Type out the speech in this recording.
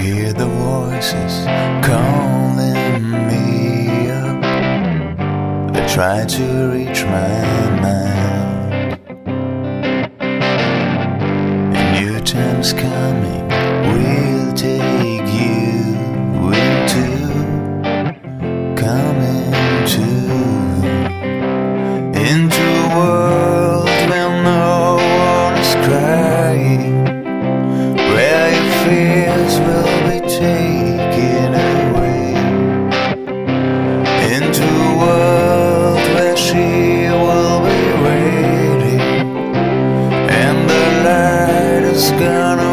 hear the voices calling me up. They try to reach my mind. A new time's coming, we'll take you into coming into a world where no one is crying, where your fears will be taken away, into a world where she will be waiting, and the light is gonna